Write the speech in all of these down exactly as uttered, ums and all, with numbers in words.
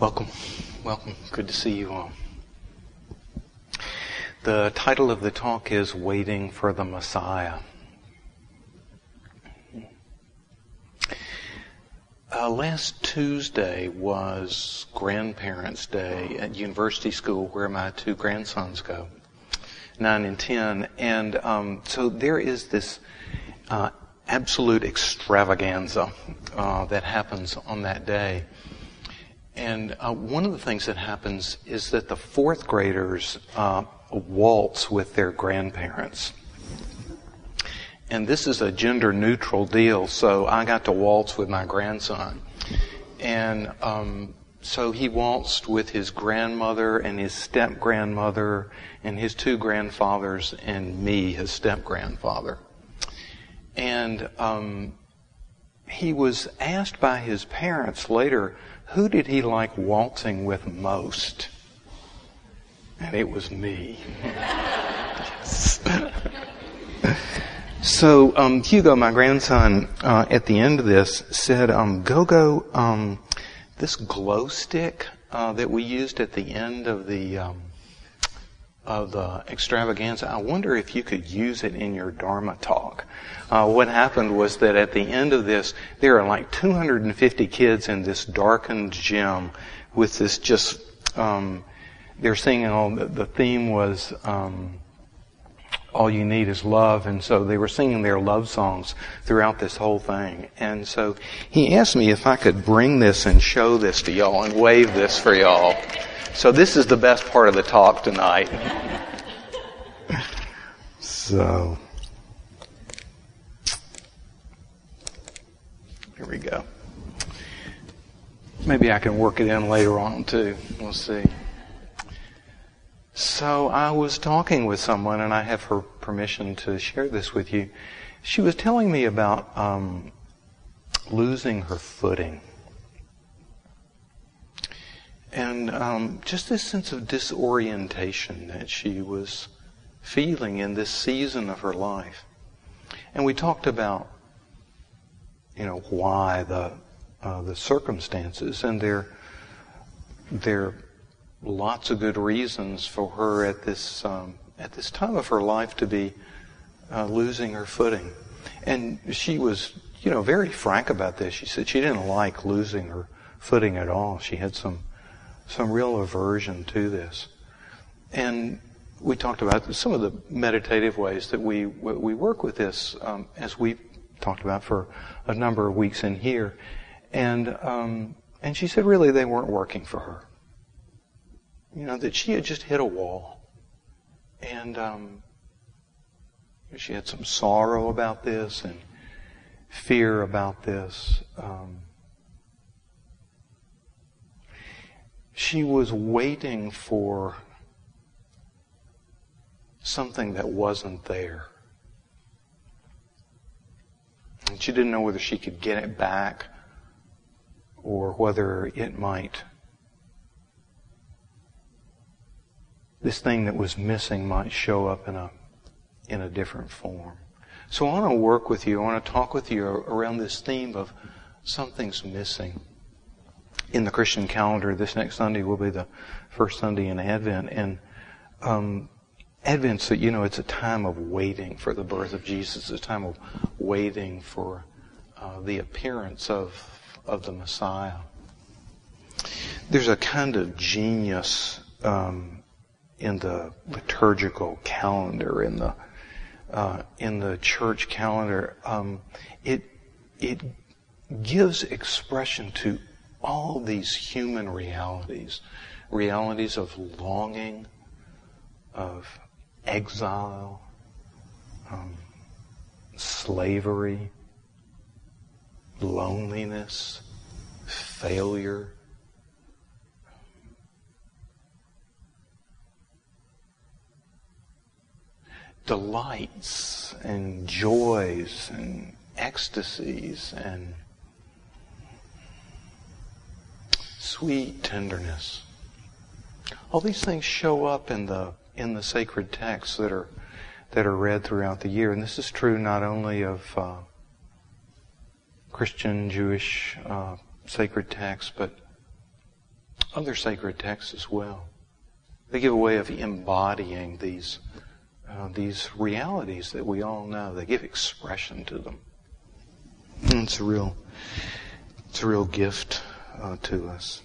Welcome, welcome. Good to see you all. The title of the talk is Waiting for the Messiah. Uh, last Tuesday was Grandparents' Day at University School, where my two grandsons go, nine and ten. And um, so there is this uh, absolute extravaganza uh, that happens on that day. And uh, one of the things that happens is that the fourth graders uh, waltz with their grandparents. And this is a gender-neutral deal, so I got to waltz with my grandson. And um, so he waltzed with his grandmother and his step-grandmother and his two grandfathers and me, his step-grandfather. And um, he was asked by his parents later, who did he like waltzing with most? And it was me. Yes. So um, Hugo, my grandson, uh, at the end of this said, um, Gogo, um, this glow stick uh, that we used at the end of the um, of the extravaganza, I wonder if you could use it in your Dharma talk. Uh, what happened was that at the end of this, there are like two hundred fifty kids in this darkened gym with this just, um, they're singing all, the, the theme was, um, all you need is love. And so they were singing their love songs throughout this whole thing. And so he asked me if I could bring this and show this to y'all and wave this for y'all. So this is the best part of the talk tonight. So, here we go. Maybe I can work it in later on too. We'll see. So I was talking with someone, and I have her permission to share this with you. She was telling me about um, losing her footing. And um, just this sense of disorientation that she was feeling in this season of her life. And we talked about, you know, why the uh, the circumstances, and there there are lots of good reasons for her at this um, at this time of her life to be uh, losing her footing. And she was, you know, very frank about this. She said she didn't like losing her footing at all. She had some some real aversion to this. And we talked about some of the meditative ways that we we work with this, um, as we talked about for a number of weeks in here. And um, and she said really they weren't working for her. You know, that she had just hit a wall. And um, she had some sorrow about this and fear about this. Um, she was waiting for something that wasn't there. And she didn't know whether she could get it back or whether it might, this thing that was missing might show up in a in a different form. So I want to work with you, I want to talk with you around this theme of something's missing. In the Christian calendar, this next Sunday will be the first Sunday in Advent. And um, Advent's, you know, it's a time of waiting for the birth of Jesus. It's a time of waiting for uh, the appearance of of the Messiah. There's a kind of genius um, in the liturgical calendar, in the uh, in the church calendar. Um, it it gives expression to all these human realities, realities of longing, of exile, um, slavery, loneliness, failure. Delights and joys and ecstasies and sweet tenderness. All these things show up in the in the sacred texts that are that are read throughout the year, and this is true not only of uh, Christian, Jewish uh, sacred texts, but other sacred texts as well. They give a way of embodying these uh, these realities that we all know. They give expression to them. And it's a real, it's a real gift uh, to us.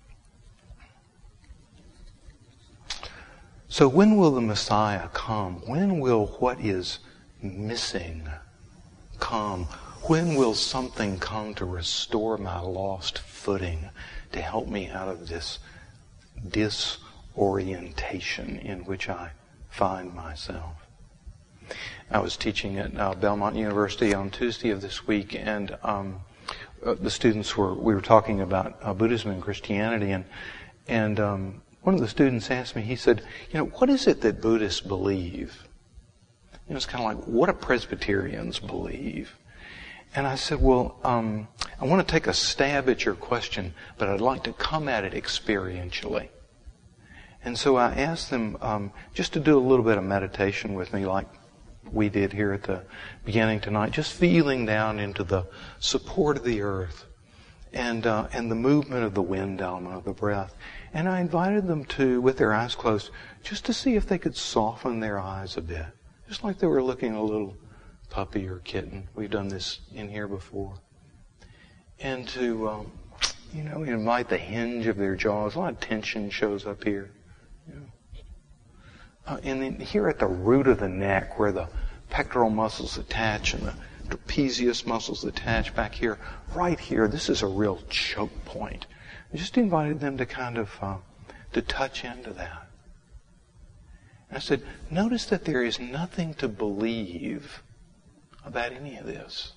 So when will the Messiah come? When will what is missing come? When will something come to restore my lost footing, to help me out of this disorientation in which I find myself? I was teaching at uh, Belmont University on Tuesday of this week, and um, uh, the students were, we were talking about uh, Buddhism and Christianity, and, and um, one of the students asked me, he said, you know, what is it that Buddhists believe? You know, it's kind of like, what do Presbyterians believe? And I said, well, um, I want to take a stab at your question, but I'd like to come at it experientially. And so I asked them um, just to do a little bit of meditation with me, like we did here at the beginning tonight, just feeling down into the support of the earth and uh, and the movement of the wind element of the breath. And I invited them to, with their eyes closed, just to see if they could soften their eyes a bit, just like they were looking at a little puppy or kitten. We've done this in here before. And to, um, you know, invite the hinge of their jaws. A lot of tension shows up here. You know. uh, and then here at the root of the neck, where the pectoral muscles attach and the trapezius muscles attach back here, right here, this is a real choke point. I just invited them to kind of, uh, to touch into that. And I said, notice that there is nothing to believe about any of this.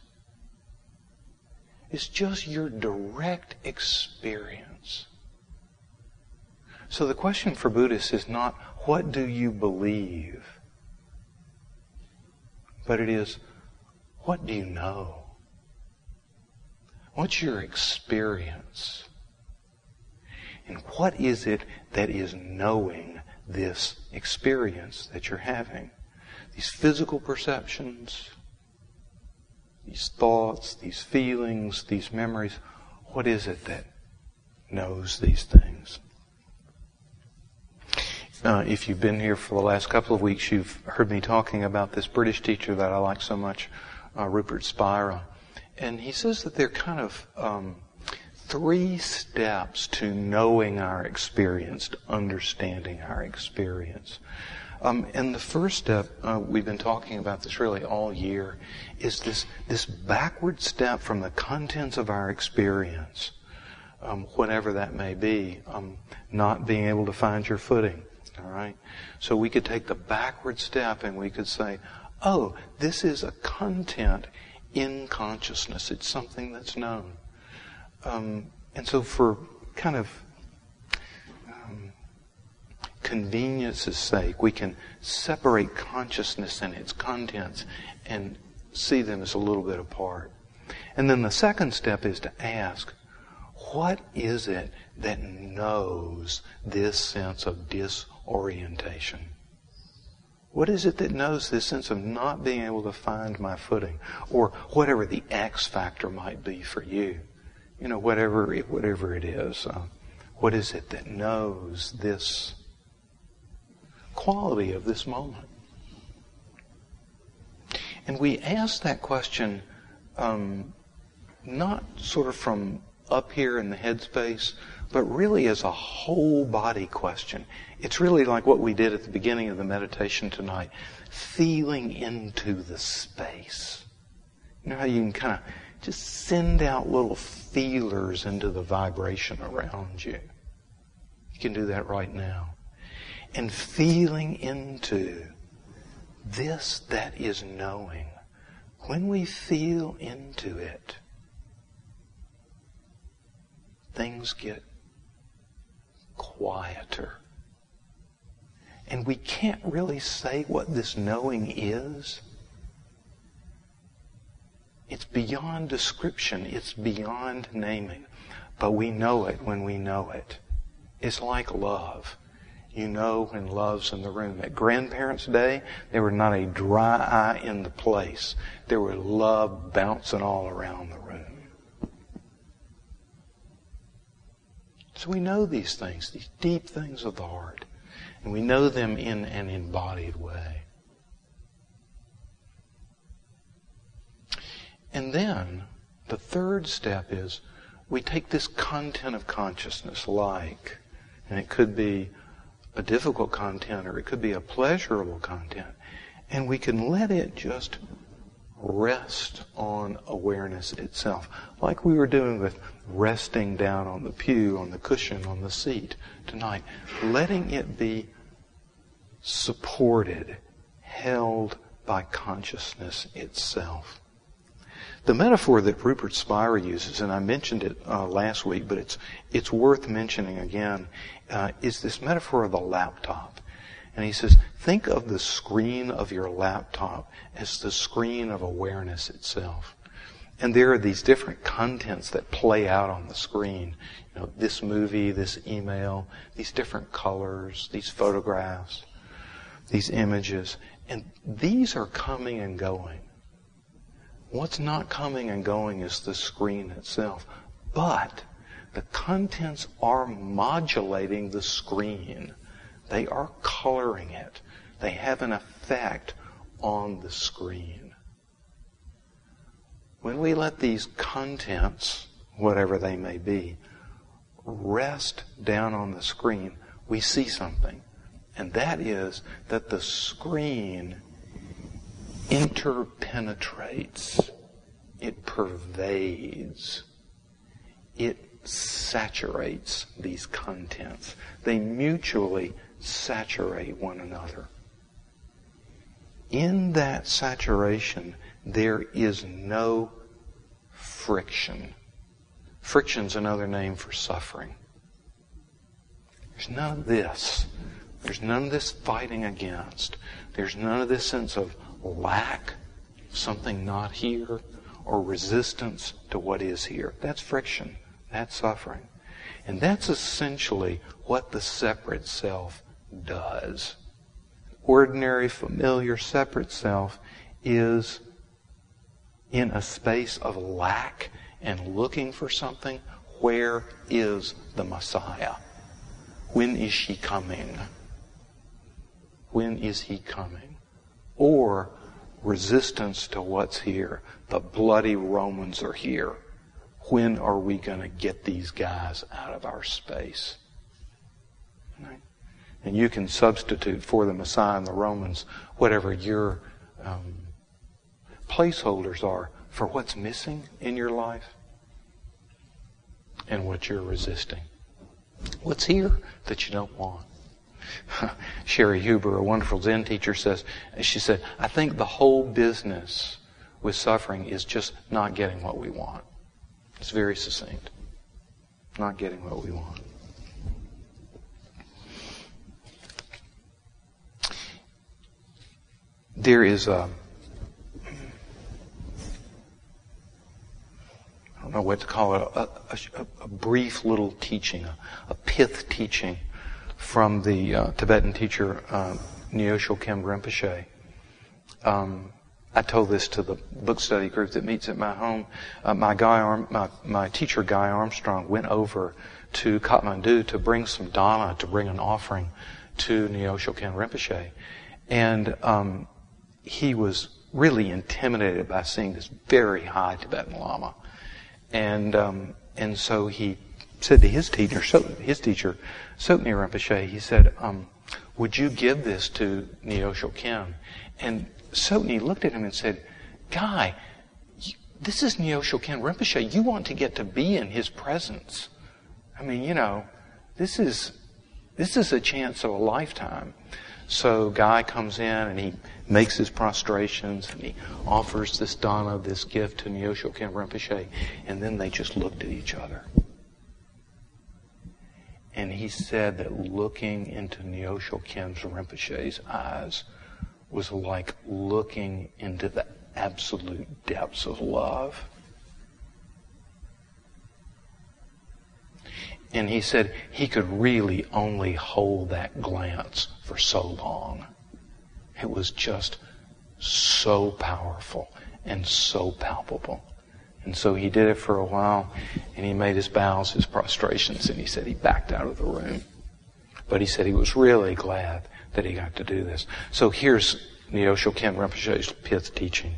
It's just your direct experience. So the question for Buddhists is not, what do you believe? But it is, what do you know? What's your experience? And what is it that is knowing this experience that you're having? These physical perceptions, these thoughts, these feelings, these memories, what is it that knows these things? Uh, if you've been here for the last couple of weeks, you've heard me talking about this British teacher that I like so much, uh, Rupert Spira. And he says that there are kind of um, three steps to knowing our experience, to understanding our experience. Um, and the first step, uh, we've been talking about this really all year, is this this backward step from the contents of our experience, um, whatever that may be, um, not being able to find your footing. All right? So we could take the backward step and we could say, oh, this is a content in consciousness. It's something that's known. Um, and so for kind of um, convenience's sake, we can separate consciousness and its contents and see them as a little bit apart. And then the second step is to ask, what is it that knows this sense of disorientation? What is it that knows this sense of not being able to find my footing? Or whatever the X factor might be for you. You know, whatever it, whatever it is. Uh, what is it that knows this quality of this moment? And we ask that question um, not sort of from up here in the headspace, but really as a whole body question. It's really like what we did at the beginning of the meditation tonight, feeling into the space. You know how you can kind of just send out little feelers into the vibration around you. You can do that right now. And feeling into this that is knowing. When we feel into it, things get quieter. And we can't really say what this knowing is. It's beyond description. It's beyond naming. But we know it when we know it. It's like love. You know when love's in the room. At Grandparents' Day, there were not a dry eye in the place. There was love bouncing all around the room. So we know these things, these deep things of the heart. And we know them in an embodied way. And then the third step is we take this content of consciousness, like, and it could be a difficult content or it could be a pleasurable content, and we can let it just rest on awareness itself, like we were doing with resting down on the pew, on the cushion, on the seat tonight. Letting it be supported, held by consciousness itself. The metaphor that Rupert Spira uses, and I mentioned it uh, last week, but it's it's worth mentioning again, uh, is this metaphor of the laptop. And he says, think of the screen of your laptop as the screen of awareness itself. And there are these different contents that play out on the screen. You know, this movie, this email, these different colors, these photographs, these images. And these are coming and going. What's not coming and going is the screen itself. But the contents are modulating the screen. They are coloring it. They have an effect on the screen. When we let these contents, whatever they may be, rest down on the screen, we see something. And that is that the screen interpenetrates. It pervades. It saturates these contents. They mutually saturate one another. In that saturation, there is no friction. Friction's another name for suffering. There's none of this. There's none of this fighting against. There's none of this sense of lack, something not here, or resistance to what is here. That's friction. That's suffering. And that's essentially what the separate self does. Ordinary, familiar, separate self is in a space of lack and looking for something. Where is the Messiah? When is she coming? When is he coming? Or resistance to what's here. The bloody Romans are here. When are we going to get these guys out of our space? Right? And you can substitute for the Messiah and the Romans whatever your um, placeholders are for what's missing in your life and what you're resisting. What's here that you don't want? Sherry Huber, a wonderful Zen teacher, says, she said, I think the whole business with suffering is just not getting what we want. It's very succinct. Not getting what we want. There is a, I don't know what to call it, a, a, a brief little teaching, a, a pith teaching from the uh, Tibetan teacher uh, Nyosho Khem Rinpoche. Um, I told this to the book study group that meets at my home. Uh, my guy, Arm, my, my teacher, Guy Armstrong, went over to Kathmandu to bring some dana, to bring an offering to Nyosho Khem Rinpoche. And um, he was really intimidated by seeing this very high Tibetan Lama. And um, and so he said to his teacher, so, his teacher, Sotni Rinpoche, he said, um, would you give this to Nyosho Khem? And Sotni looked at him and said, Guy, this is Nyosho Khem Rinpoche. You want to get to be in his presence. I mean, you know, this is this is a chance of a lifetime. So Guy comes in and he makes his prostrations and he offers this dana, this gift to Nyosho Khem Rinpoche, and then they just looked at each other. And he said that looking into Nyosho Khem Rinpoche's eyes was like looking into the absolute depths of love. And he said he could really only hold that glance for so long. It was just so powerful and so palpable. And so he did it for a while, and he made his bows, his prostrations, and he said he backed out of the room. But he said he was really glad that he got to do this. So here's Nyoshul Khen Rinpoche's fifth teaching.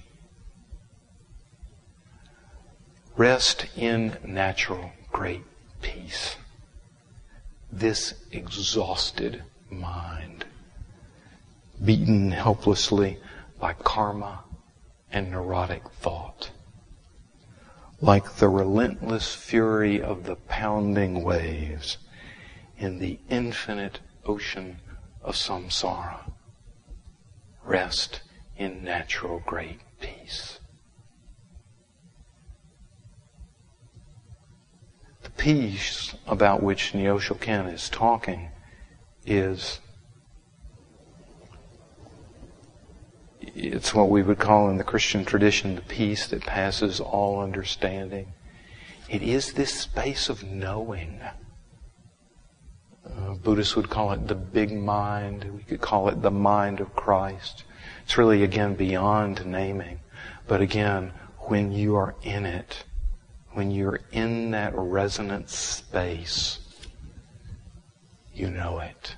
Rest in natural great peace. This exhausted mind, beaten helplessly by karma and neurotic thought, like the relentless fury of the pounding waves in the infinite ocean of samsara. Rest in natural great peace. The peace about which Nyoshul Khen is talking is, it's what we would call in the Christian tradition the peace that passes all understanding. It is this space of knowing. Uh, Buddhists would call it the big mind. We could call it the mind of Christ. It's really, again, beyond naming. But again, when you are in it, when you're in that resonant space, you know it.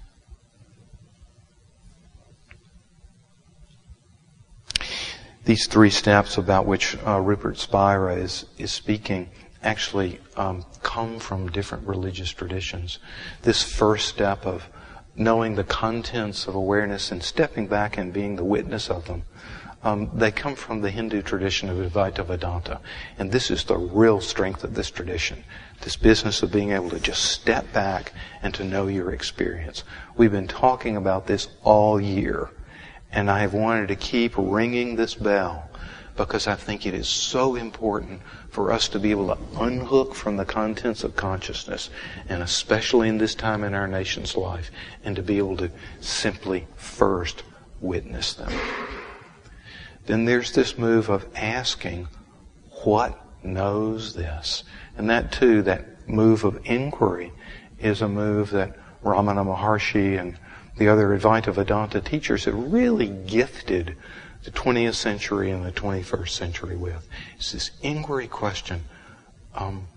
These three steps about which uh, Rupert Spira is, is speaking actually um, come from different religious traditions. This first step of knowing the contents of awareness and stepping back and being the witness of them, um, they come from the Hindu tradition of Advaita Vedanta. And this is the real strength of this tradition. This business of being able to just step back and to know your experience. We've been talking about this all year. And I have wanted to keep ringing this bell because I think it is so important for us to be able to unhook from the contents of consciousness, and especially in this time in our nation's life, and to be able to simply first witness them. Then there's this move of asking, what knows this? And that too, that move of inquiry, is a move that Ramana Maharshi and the other Advaita Vedanta teachers have really gifted the twentieth century and the twenty-first century with. It's this inquiry question. Um,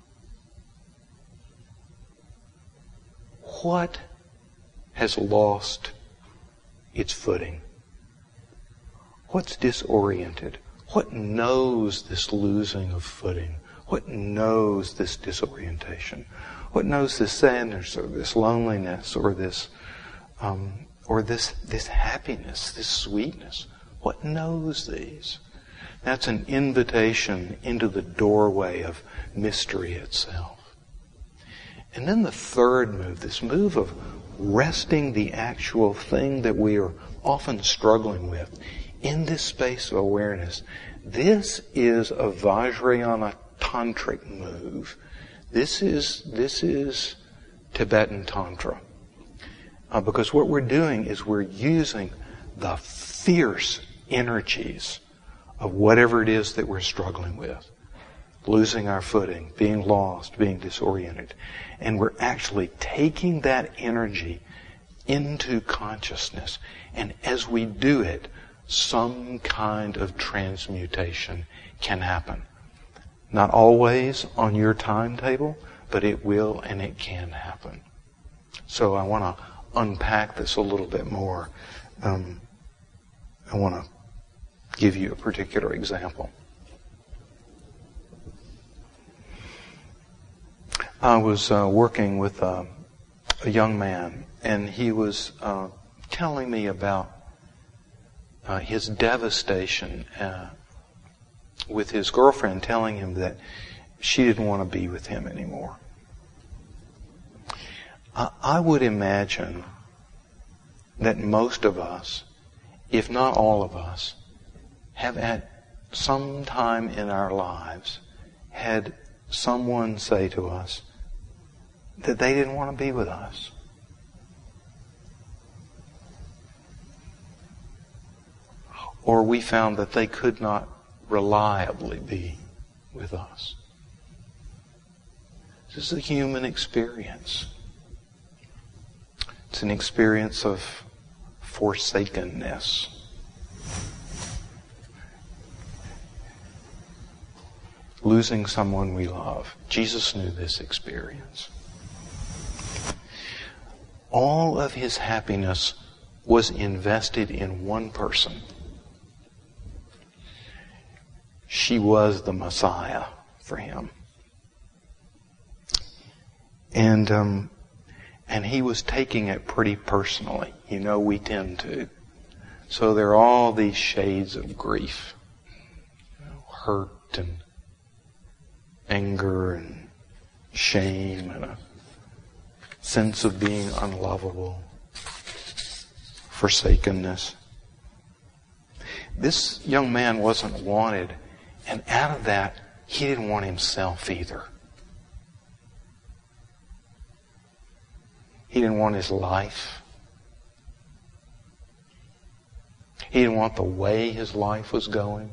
what has lost its footing? What's disoriented? What knows this losing of footing? What knows this disorientation? What knows this sadness or this loneliness or this Um, or this this happiness, this sweetness? What knows these? That's an invitation into the doorway of mystery itself. And then the third move, this move of resting the actual thing that we are often struggling with in this space of awareness. This is a Vajrayana tantric move. This is this is Tibetan Tantra. Uh, because what we're doing is we're using the fierce energies of whatever it is that we're struggling with. Losing our footing, being lost, being disoriented. And we're actually taking that energy into consciousness. And as we do it, some kind of transmutation can happen. Not always on your timetable, but it will and it can happen. So I want to unpack this a little bit more. Um, I want to give you a particular example. I was uh, working with uh, a young man, and he was uh, telling me about uh, his devastation uh, with his girlfriend, telling him that she didn't want to be with him anymore. I would imagine that most of us, if not all of us, have at some time in our lives had someone say to us that they didn't want to be with us. Or we found that they could not reliably be with us. This is a human experience. It's an experience of forsakenness. losing someone we love. Jesus knew this experience. All of his happiness was invested in one person. She was the Messiah for him. And um, and he was taking it pretty personally. You know, we tend to. So there are all these shades of grief. You know, hurt and anger and shame and a sense of being unlovable, forsakenness. This young man wasn't wanted, and out of that, he didn't want himself either. He didn't want his life. He didn't want the way his life was going.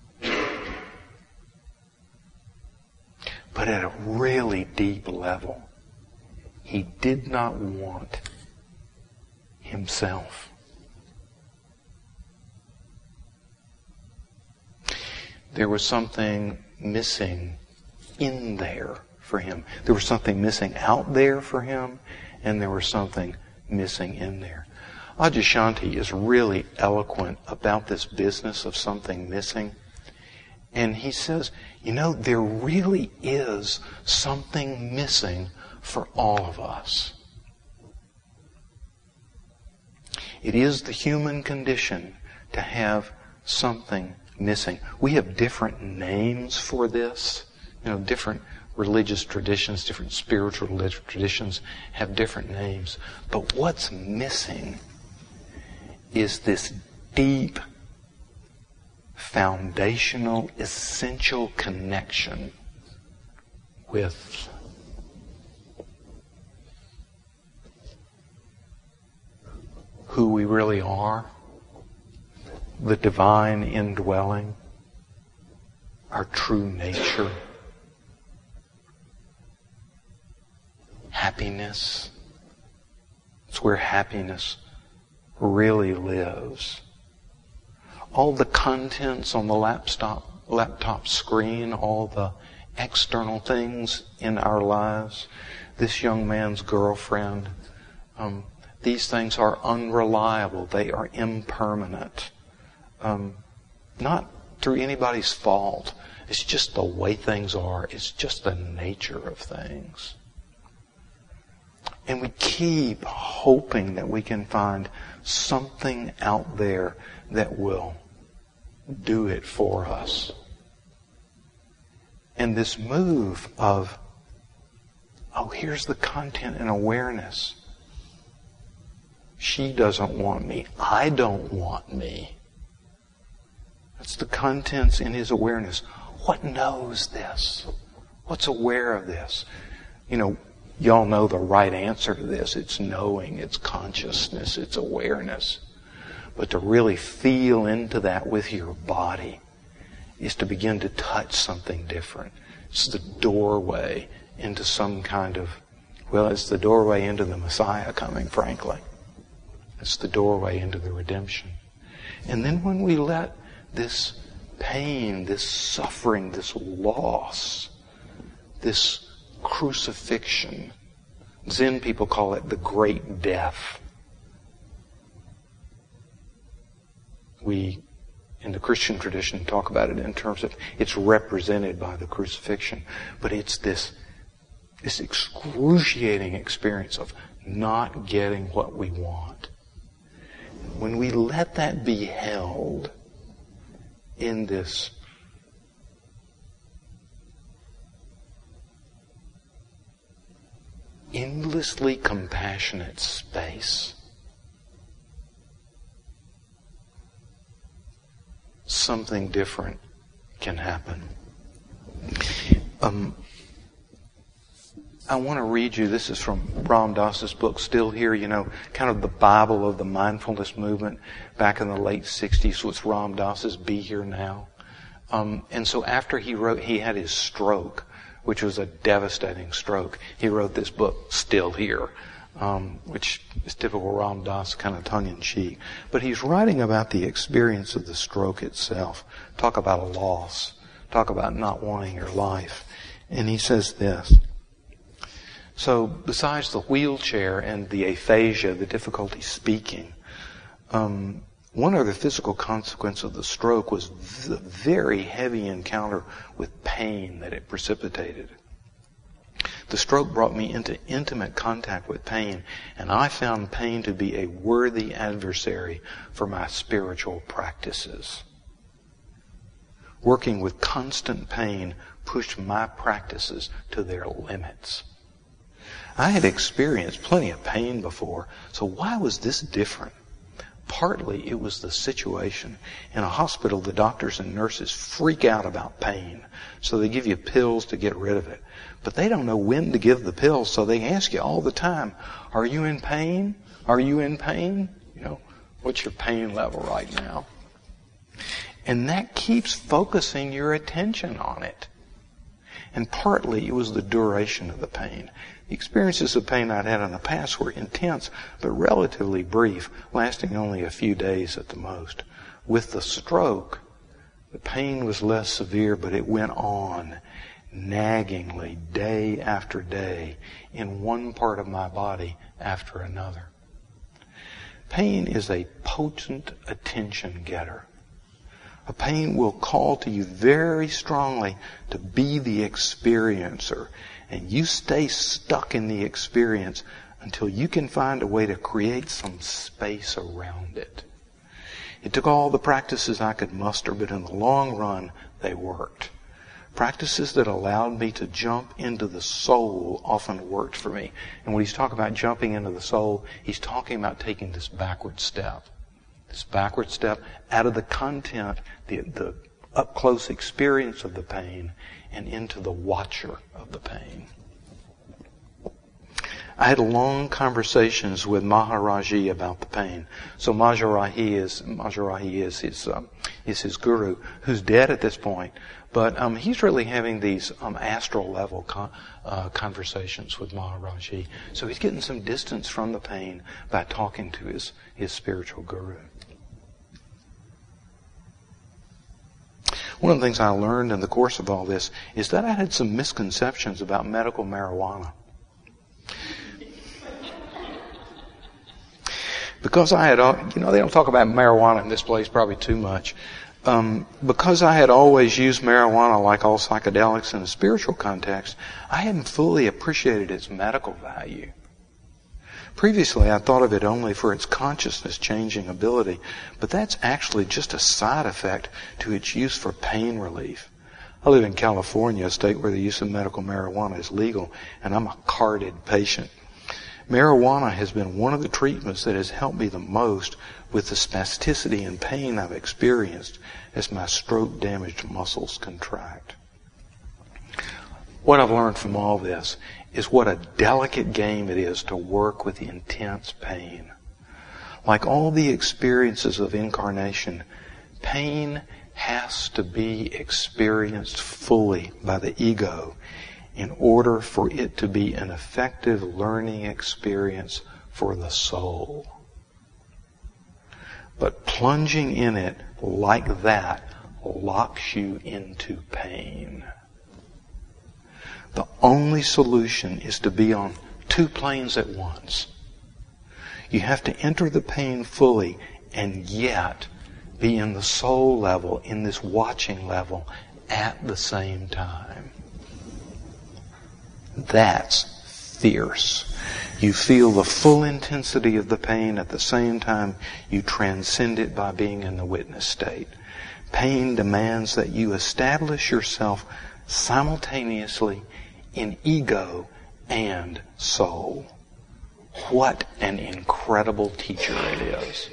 But at a really deep level, he did not want himself. There was something missing in there for him. There was something missing out there for him, and there was something missing in there. Adyashanti is really eloquent about this business of something missing. And he says, you know, there really is something missing for all of us. It is the human condition to have something missing. We have different names for this. You know, different religious traditions, different spiritual religious traditions have different names. But what's missing is this deep, foundational, essential connection with who we really are, the divine indwelling, our true nature, happiness. It's where happiness really lives. All the contents on the laptop, laptop screen, all the external things in our lives, this young man's girlfriend, um, these things are unreliable. They are impermanent. Um, not through anybody's fault. It's just the way things are. It's just the nature of things. And we keep hoping that we can find something out there that will do it for us. And this move of, oh, here's the content and awareness. She doesn't want me. I don't want me. That's the contents in his awareness. What knows this? What's aware of this? You know, y'all know the right answer to this. It's knowing, it's consciousness, it's awareness. But to really feel into that with your body is to begin to touch something different. It's the doorway into some kind of, well, it's the doorway into the Messiah coming, frankly. It's the doorway into the redemption. And then when we let this pain, this suffering, this loss, this crucifixion, Zen people call it the great death. We, in the Christian tradition, talk about it in terms of it's represented by the crucifixion. But it's this, this excruciating experience of not getting what we want. When we let that be held in this endlessly compassionate space, something different can happen. Um, I want to read you, this is from Ram Dass's book, Still Here, you know, kind of the Bible of the mindfulness movement back in the late sixties was Ram Dass's Be Here Now. Um, and so after he wrote, he had his stroke, which was a devastating stroke. He wrote this book, Still Here, um, which is typical Ram Dass, kind of tongue-in-cheek. But he's writing about the experience of the stroke itself. Talk about a loss. talk about not wanting your life. And he says this. So besides the wheelchair and the aphasia, the difficulty speaking, um, one other physical consequence of the stroke was the very heavy encounter with pain that it precipitated. The stroke brought me into intimate contact with pain, and I found pain to be a worthy adversary for my spiritual practices. Working with constant pain pushed my practices to their limits. I had experienced plenty of pain before, so why was this different? Partly it was the situation. In a hospital, the doctors and nurses freak out about pain, so they give you pills to get rid of it. But they don't know when to give the pills, so they ask you all the time, are you in pain? Are you in pain? You know, what's your pain level right now? And that keeps focusing your attention on it. And partly it was the duration of the pain. The experiences of pain I'd had in the past were intense, but relatively brief, lasting only a few days at the most. With the stroke, the pain was less severe, but it went on, naggingly, day after day, in one part of my body after another. Pain is a potent attention getter. A pain will call to you very strongly to be the experiencer. And you stay stuck in the experience until you can find a way to create some space around it. It took all the practices I could muster, but in the long run, they worked. Practices that allowed me to jump into the soul often worked for me. And when he's talking about jumping into the soul, he's talking about taking this backward step. This backward step out of the content, the, the up-close experience of the pain, and into the watcher of the pain. I had long conversations with Maharaji about the pain. So Maharaji is Maharaji is his um, is his guru, who's dead at this point, but um, he's really having these um, astral level con- uh, conversations with Maharaji. So he's getting some distance from the pain by talking to his his spiritual guru. One of the things I learned in the course of all this is that I had some misconceptions about medical marijuana. Because I had, you know, they don't talk about marijuana in this place probably too much. Um, because I had always used marijuana like all psychedelics in a spiritual context, I hadn't fully appreciated its medical value. Previously, I thought of it only for its consciousness-changing ability, but that's actually just a side effect to its use for pain relief. I live in California, a state where the use of medical marijuana is legal, and I'm a carded patient. Marijuana has been one of the treatments that has helped me the most with the spasticity and pain I've experienced as my stroke-damaged muscles contract. What I've learned from all this is what a delicate game it is to work with intense pain. Like all the experiences of incarnation, pain has to be experienced fully by the ego in order for it to be an effective learning experience for the soul. But plunging in it like that locks you into pain. The only solution is to be on two planes at once. You have to enter the pain fully and yet be in the soul level, in this watching level at the same time. That's fierce. You feel the full intensity of the pain at the same time you transcend it by being in the witness state. Pain demands that you establish yourself simultaneously in ego and soul. What an incredible teacher it is.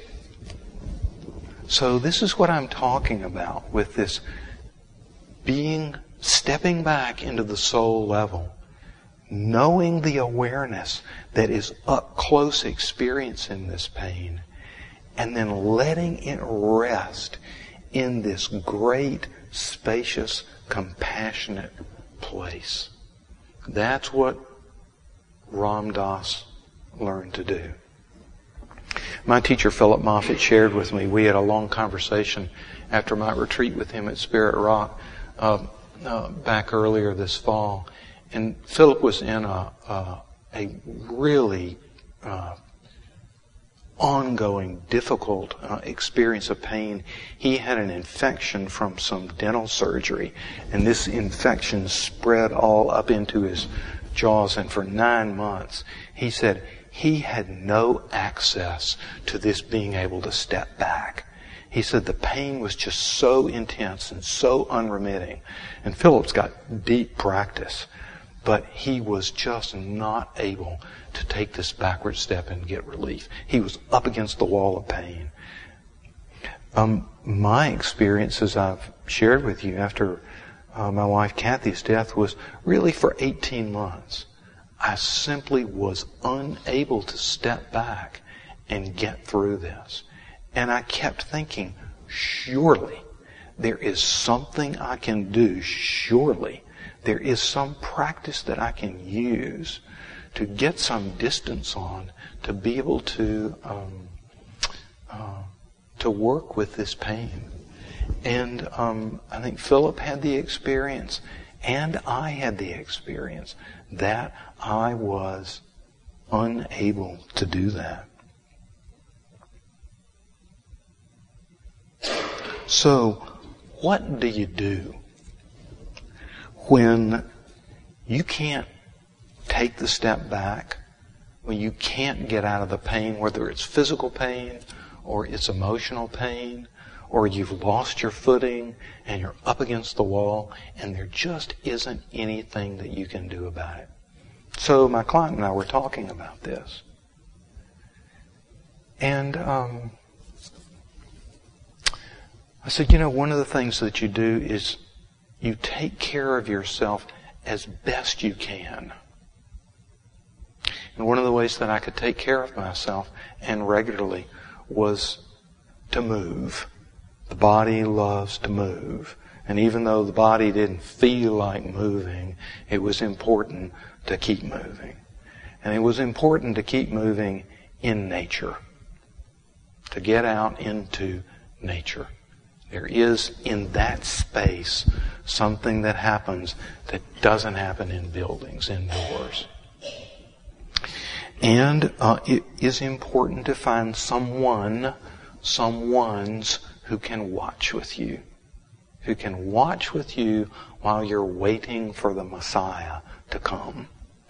So this is what I'm talking about with this being, stepping back into the soul level, knowing the awareness that is up close experiencing this pain, and then letting it rest in this great, spacious, compassionate place. That's what Ram Dass learned to do. My teacher, Philip Moffitt, shared with me, we had a long conversation after my retreat with him at Spirit Rock, uh, uh, back earlier this fall, and Philip was in a, a, a really uh, ongoing, difficult uh, experience of pain. He had an infection from some dental surgery, and this infection spread all up into his jaws, and for nine months, he said he had no access to this being able to step back. He said the pain was just so intense and so unremitting. And Philip's got deep practice, but he was just not able to take this backward step and get relief. He was up against the wall of pain. Um, my experience, as I've shared with you after uh, my wife Kathy's death, was really for eighteen months. I simply was unable to step back and get through this. And I kept thinking, surely there is something I can do. Surely there is some practice that I can use to get some distance on, to be able to um, uh, to work with this pain. And um, I think Philip had the experience, and I had the experience that I was unable to do that. So, what do you do when you can't take the step back, when you can't get out of the pain, whether it's physical pain or it's emotional pain, or you've lost your footing and you're up against the wall and there just isn't anything that you can do about it? So my client and I were talking about this. And um, I said, you know, one of the things that you do is you take care of yourself as best you can. And one of the ways that I could take care of myself, and regularly, was to move. The body loves to move. And even though the body didn't feel like moving, it was important to keep moving. And it was important to keep moving in nature. To get out into nature. There is in that space something that happens that doesn't happen in buildings, indoors. And uh, it is important to find someone, someones who can watch with you. Who can watch with you while you're waiting for the Messiah to come.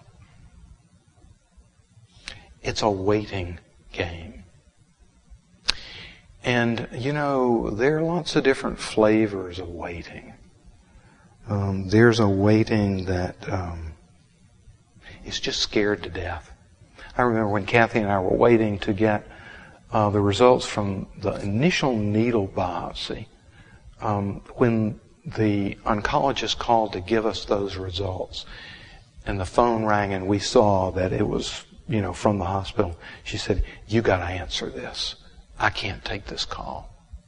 It's a waiting game. And, you know, there are lots of different flavors of waiting. Um, there's a waiting that um, is just scared to death. I remember when Kathy and I were waiting to get uh, the results from the initial needle biopsy, um, when the oncologist called to give us those results, and the phone rang and we saw that it was, you know, from the hospital, she said, "You got to answer this. I can't take this call."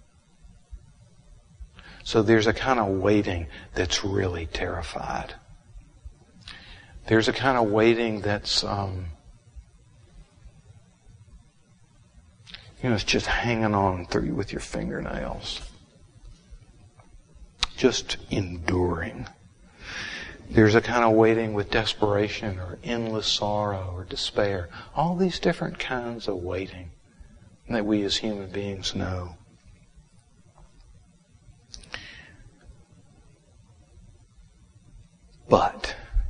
So there's a kind of waiting that's really terrified. There's a kind of waiting that's, um, you know, it's just hanging on through with your fingernails. Just enduring. There's a kind of waiting with desperation or endless sorrow or despair. All these different kinds of waiting that we as human beings know. But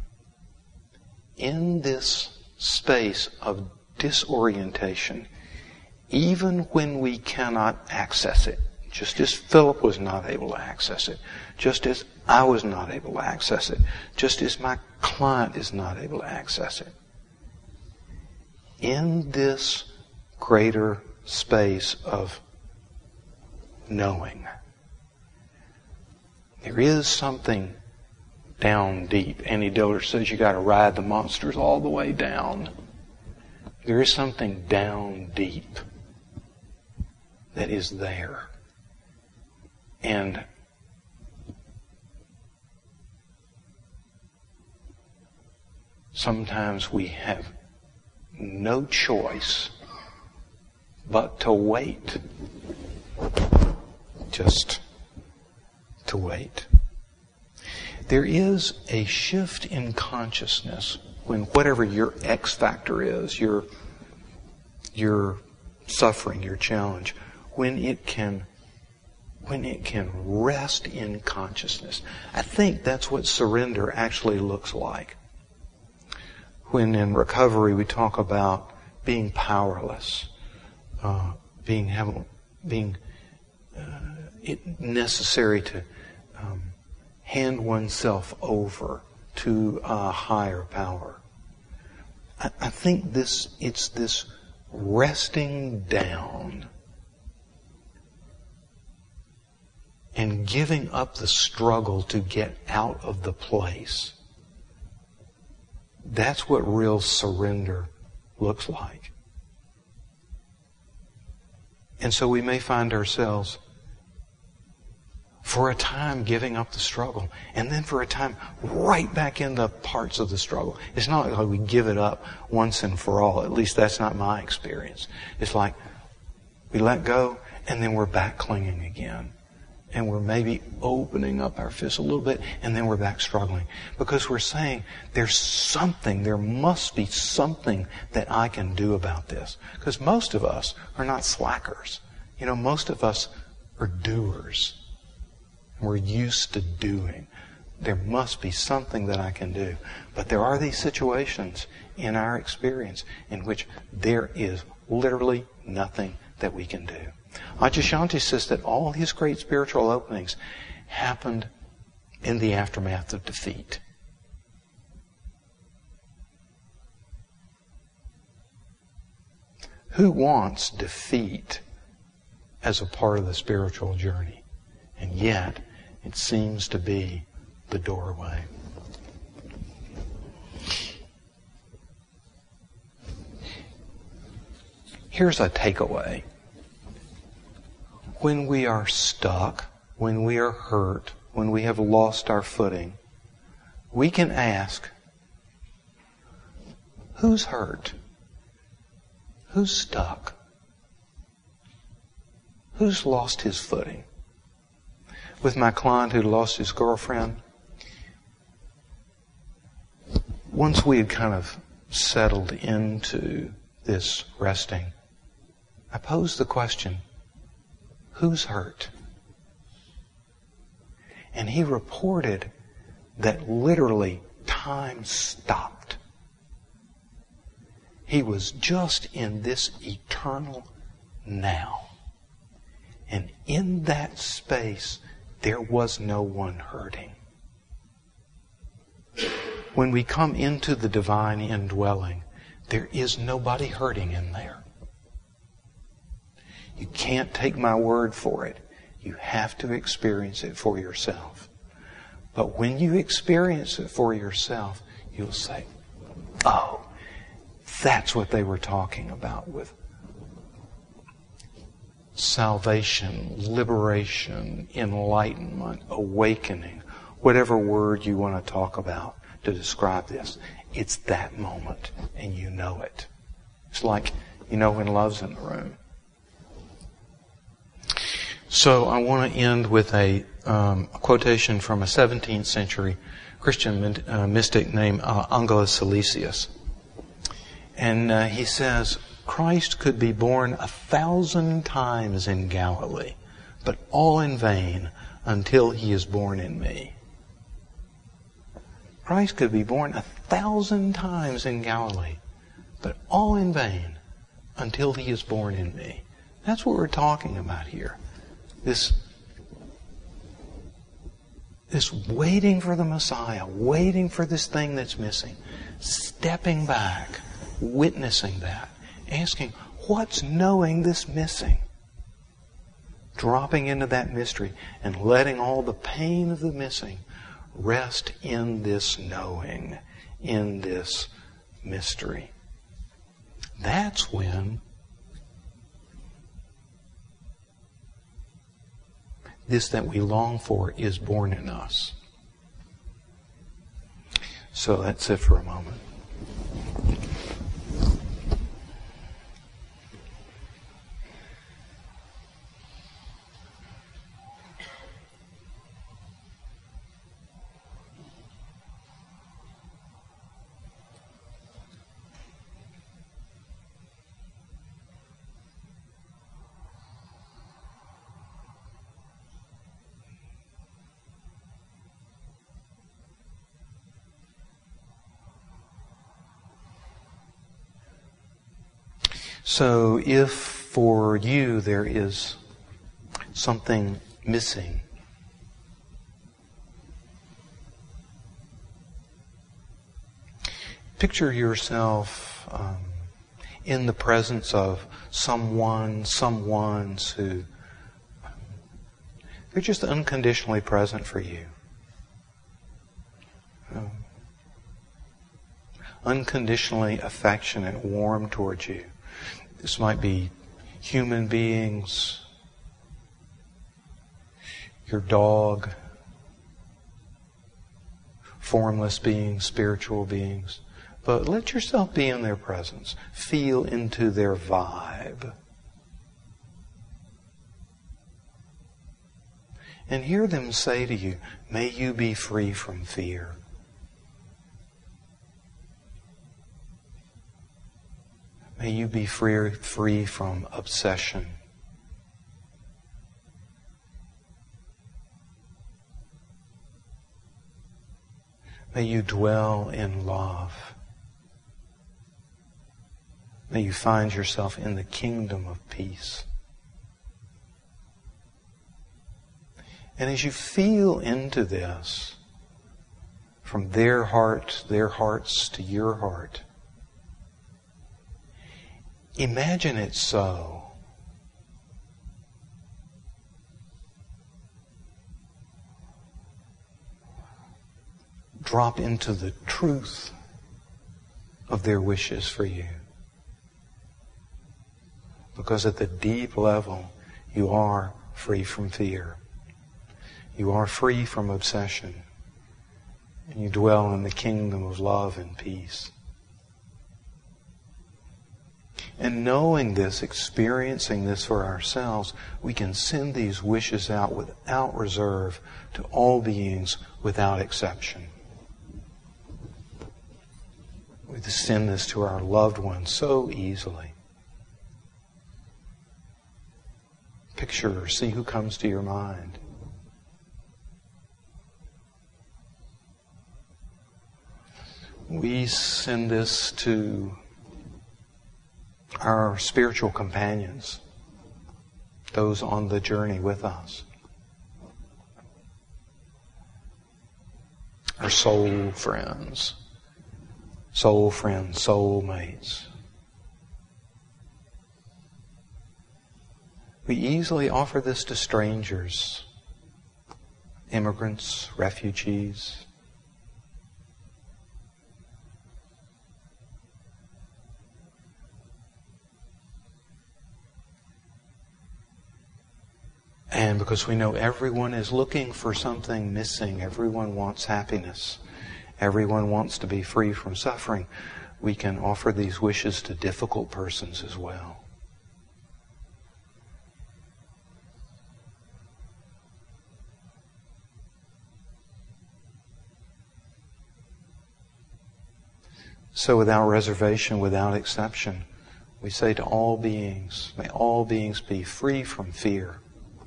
in this space of disorientation, even when we cannot access it, just as Philip was not able to access it, just as I was not able to access it, just as my client is not able to access it, in this greater space of knowing, there is something down deep. Annie Diller says you got to ride the monsters all the way down. There is something down deep that is there. And sometimes we have no choice but to wait. Just to wait. there is a shift in consciousness when whatever your X factor is, your, your suffering, your challenge, when it can when it can rest in consciousness. I think that's what surrender actually looks like. When in recovery we talk about being powerless, uh, being having, being uh, it necessary to um, hand oneself over to a higher power. I, I think this it's this resting down and giving up the struggle to get out of the place. That's what real surrender looks like. And so we may find ourselves for a time giving up the struggle, and then for a time right back into parts of the struggle. It's not like we give it up once and for all. At least that's not my experience. It's like we let go, and then we're back clinging again. And we're maybe opening up our fists a little bit, and then we're back struggling. Because we're saying, there's something, there must be something that I can do about this. Because most of us are not slackers. You know, most of us are doers. We're used to doing. There must be something that I can do. But there are these situations in our experience in which there is literally nothing that we can do. Adyashanti says that all his great spiritual openings happened in the aftermath of defeat. Who wants defeat as a part of the spiritual journey? And yet, it seems to be the doorway. Here's a takeaway. When we are stuck, when we are hurt, when we have lost our footing, we can ask, who's hurt? Who's stuck? Who's lost his footing? With my client who lost his girlfriend, once we had kind of settled into this resting, I posed the question, who's hurt? And he reported that literally time stopped. He was just in this eternal now. And in that space, there was no one hurting. When we come into the divine indwelling, there is nobody hurting in there. You can't take my word for it. You have to experience it for yourself. But when you experience it for yourself, you'll say, oh, that's what they were talking about with salvation, liberation, enlightenment, awakening, whatever word you want to talk about to describe this. It's that moment, and you know it. It's like, you know when love's in the room. So I want to end with a, um, a quotation from a seventeenth century Christian uh, mystic named uh, Angelus Silesius. And uh, he says, Christ could be born a thousand times in Galilee, but all in vain until he is born in me. Christ could be born a thousand times in Galilee, but all in vain until he is born in me. That's what we're talking about here. This, this waiting for the Messiah, waiting for this thing that's missing, stepping back, witnessing that, asking, what's knowing this missing? Dropping into that mystery and letting all the pain of the missing rest in this knowing, in this mystery. That's when this that we long for is born in us. So that's it for a moment. So if for you there is something missing, picture yourself um, in the presence of someone, someones who they're just unconditionally present for you. Um, unconditionally affectionate, warm towards you. This might be human beings, your dog, formless beings, spiritual beings. But let yourself be in their presence. Feel into their vibe. And hear them say to you, may you be free from fear. May you be free, free from obsession. May you dwell in love. May you find yourself in the kingdom of peace. And as you feel into this, from their heart, their hearts to your heart, imagine it so. Drop into the truth of their wishes for you. Because at the deep level, you are free from fear. You are free from obsession. And you dwell in the kingdom of love and peace. And knowing this, experiencing this for ourselves, we can send these wishes out without reserve to all beings without exception. We send this to our loved ones so easily. Picture or see who comes to your mind. We send this to our spiritual companions, those on the journey with us. Our soul friends, soul friends, soul mates. We easily offer this to strangers, immigrants, refugees. And because we know everyone is looking for something missing, everyone wants happiness, everyone wants to be free from suffering, we can offer these wishes to difficult persons as well. So without reservation, without exception, we say to all beings, may all beings be free from fear.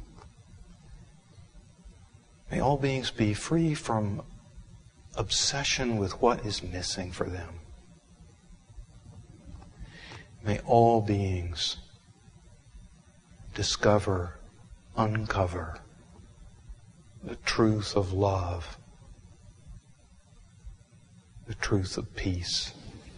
May all beings be free from obsession with what is missing for them. May all beings discover, uncover the truth of love, the truth of peace.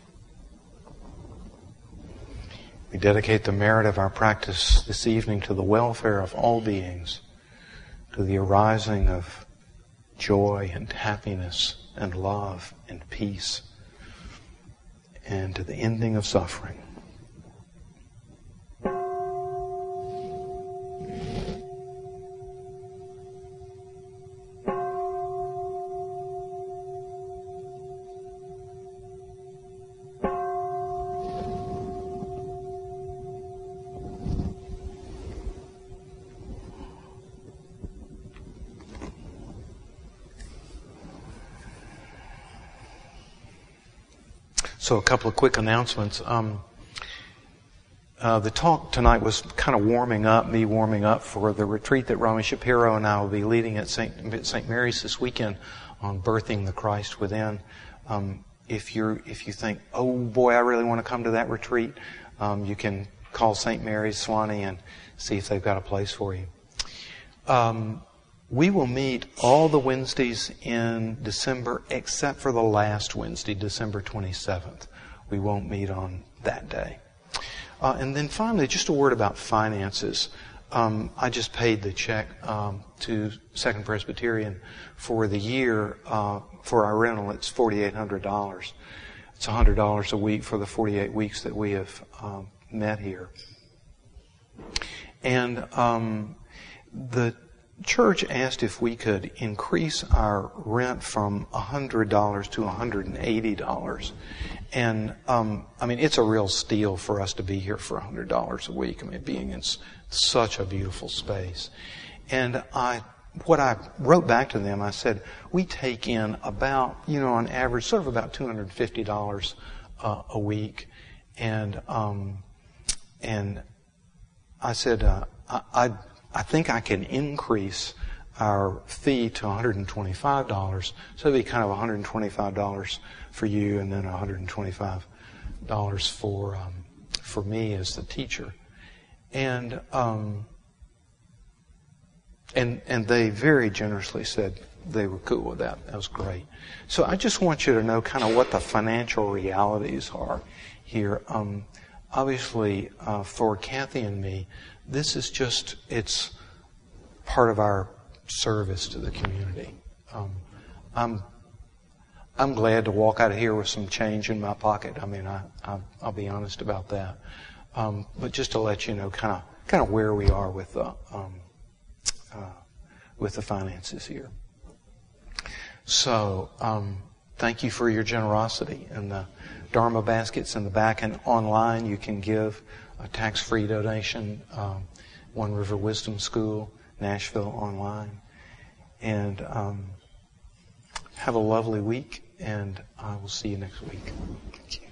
We dedicate the merit of our practice this evening to the welfare of all beings, to the arising of joy and happiness and love and peace, and to the ending of suffering. So a couple of quick announcements. Um, uh, the talk tonight was kind of warming up, me warming up for the retreat that Rami Shapiro and I will be leading at Saint Saint Mary's this weekend on birthing the Christ within. Um, if you're if you think, oh boy, I really want to come to that retreat, um, you can call Saint Mary's Swanee and see if they've got a place for you. Um, we will meet all the Wednesdays in December except for the last Wednesday, December twenty-seventh. We won't meet on that day. Uh, and then finally, just a word about finances. Um, I just paid the check um, to Second Presbyterian for the year uh, for our rental. It's forty-eight hundred dollars. It's one hundred dollars a week for the forty-eight weeks that we have um, met here. And um, the church asked if we could increase our rent from one hundred dollars to one hundred eighty dollars. And, um, I mean, it's a real steal for us to be here for one hundred dollars a week. I mean, being in such a beautiful space. And I, what I wrote back to them, I said, we take in about, you know, on average, sort of about two hundred fifty dollars uh, a week. And, um, and I said, uh, I, I, I think I can increase our fee to one hundred twenty-five dollars. So it'd be kind of one hundred twenty-five dollars for you and then one hundred twenty-five dollars for, um, for me as the teacher. And, um, and, and they very generously said they were cool with that. That was great. So I just want you to know kind of what the financial realities are here. Um, obviously, uh, for Kathy and me, this is just, it's part of our service to the community. Um, I'm, I'm glad to walk out of here with some change in my pocket. I mean, I, I I'll be honest about that. Um, but just to let you know, kind of, kind of where we are with the, um, uh, with the finances here. So, um, thank you for your generosity. And the Dharma baskets in the back and online, you can give a tax-free donation. Um, One River Wisdom School, Nashville online. And um, have a lovely week, and I will see you next week. Thank you.